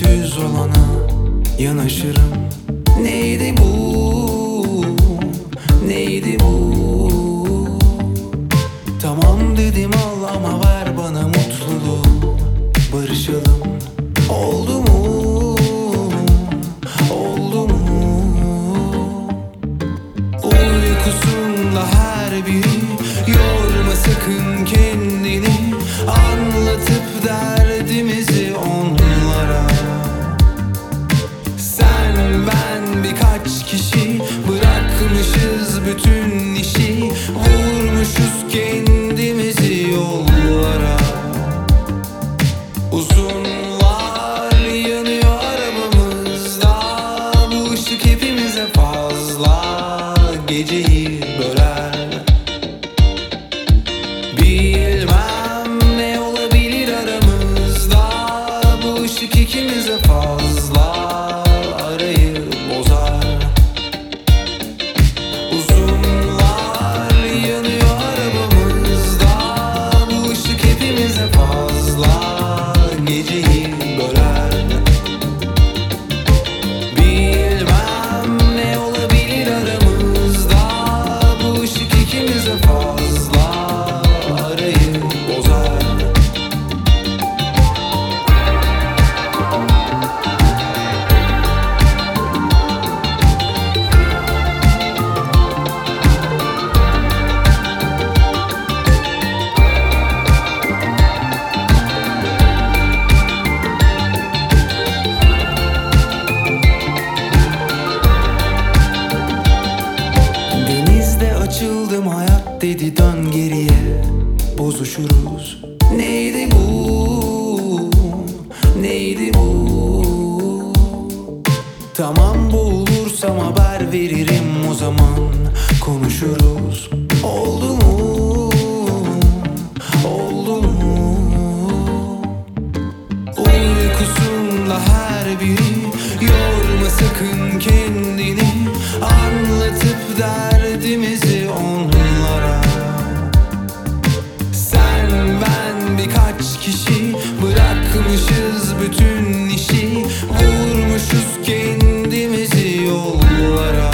düz olana yanaşırım. Neydi bu? Neydi bu? Tamam dedim al ama ver bana mutluluğu. Barışalım. Oldu mu? Oldu mu? Uykusunda her biri yorma sakın kendini. Anlatıp derdimizi onlara. Sen ben birkaç kişi bırakmışız bütün işi. Vurmuşuz kendimizi yollara. Uzunlar yanıyor arabamızda. Bu ışık hepimize fazla. Geceyi böler. Bilmem ne olabilir aramızda. Bu ışık ikimize fazla. Arayı bozar. Uzunlar yanıyor arabamızda. Bu ışık hepimize fazla. Geceyi böler. Bilmem ne olabilir aramızda. Bu ışık ikimize fazla. Arayı bozar. Denizde açıldım hayat dedi dön geriye. Bozuşuruz. Neydi bu? Neydi bu? Tamam boğulursam haber veririm o zaman. Konuşuruz. Oldu mu? Oldu mu? Uykusunda her biri yorma sakın kendini. Anlatıp derdimizi onlara. Sen ben birkaç kişi bırakmışız bütün işi. Vurmuşuz kendimizi yollara.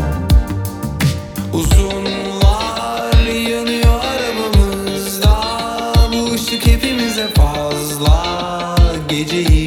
Uzunlar yanıyor arabamızda. Bu ışık hepimize fazla. Geceyi